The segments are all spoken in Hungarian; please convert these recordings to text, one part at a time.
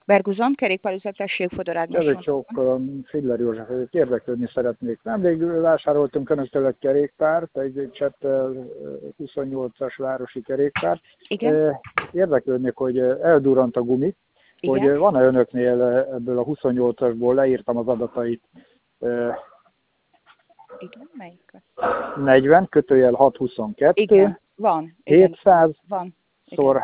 Berguzon, kerékpárüzlet, tessék, Fodor Ágnes. Csak Fidler József, érdeklődni szeretnék. Nemrég vásároltunk önöktől egy kerékpárt, egy Csettel 28-as városi kerékpárt. Igen. Érdeklődnék, hogy eldurrant a gumi, Igen. hogy van-e önöknél ebből a 28-asból, leírtam az adatait. Igen, melyik? 40, kötőjel 622. Igen, van. Igen. 700 van. szor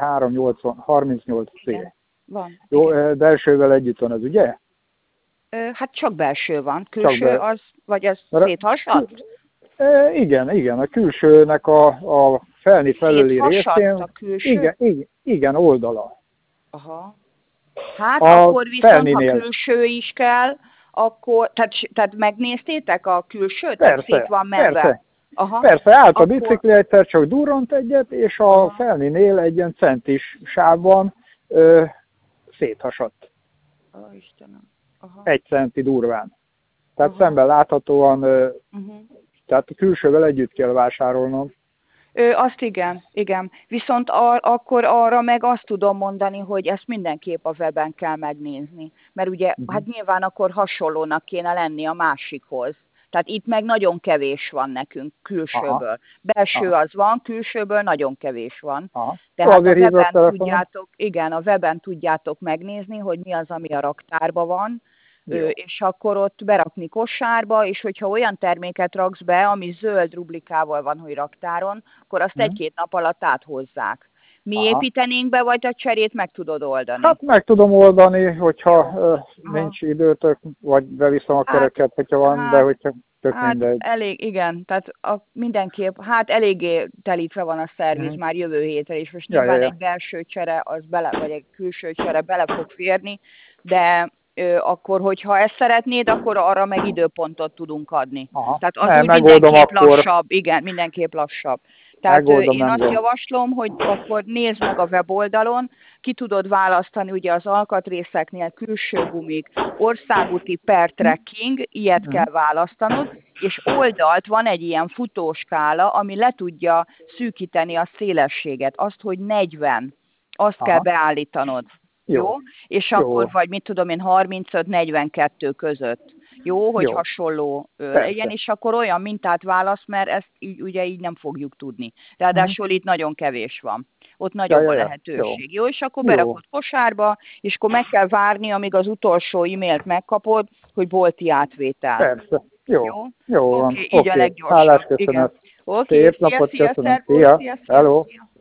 38 C. Igen. Van. Jó, belsővel együtt van ez, ugye? Hát csak belső van. Külső az, vagy az széthasadt? Igen, a külsőnek a felni felüli részén. A külső? Igen, oldala. Aha. Hát akkor viszont, ha külső is kell, akkor, tehát megnéztétek a külsőt? Tehát szét van menve? Persze, állt a bicikli, egyszer csak durrant egyet, és a felninél egy ilyen centis sávban széthasadt. Istenem. 1 centi durván. Tehát szemben láthatóan, tehát a külsővel együtt kell vásárolnom. Azt igen. Viszont akkor arra meg azt tudom mondani, hogy ezt mindenképp a weben kell megnézni. Mert ugye, hát nyilván akkor hasonlónak kéne lenni a másikhoz. Tehát itt meg nagyon kevés van nekünk külsőből. Belső az van, külsőből nagyon kevés van. Tehát a weben tudjátok megnézni, hogy mi az, ami a raktárban van, és akkor ott berakni kosárba, és hogyha olyan terméket raksz be, ami zöld rublikával van, hogy raktáron, akkor azt 1-2 nap alatt áthozzák. Mi építenénk be, vagy a cserét meg tudod oldani? Hát meg tudom oldani, hogyha nincs időtök, vagy beviszem a kereket, hogyha van, de hogyha tök mindegy. Elég, igen, tehát mindenképp, eléggé telítve van a szerviz már jövő hétre, és most nyilván egy belső csere, vagy egy külső csere bele fog férni, de akkor, hogyha ezt szeretnéd, akkor arra meg időpontot tudunk adni. Tehát az úgy mindenképp lassabb, igen, mindenképp lassabb. Tehát én azt javaslom, hogy akkor nézd meg a weboldalon, ki tudod választani ugye az alkatrészeknél külső gumik, országúti per trekking, ilyet kell választanod, és oldalt van egy ilyen futóskála, ami le tudja szűkíteni a szélességet, azt, hogy 40, azt kell beállítanod. Jó? És akkor vagy mit tudom én 35-42 között. Jó, hogy hasonló legyen, és akkor olyan mintát válasz, mert ezt ugye így nem fogjuk tudni. Ráadásul itt nagyon kevés van. Ott nagyobb a lehetőség. Jó, és akkor berakod kosárba, és akkor meg kell várni, amíg az utolsó e-mailt megkapod, hogy bolti átvétel. Persze. Jó van. Így a leggyorsabb. Hálás köszönet. Szép napot köszönöm. Szia. Hello.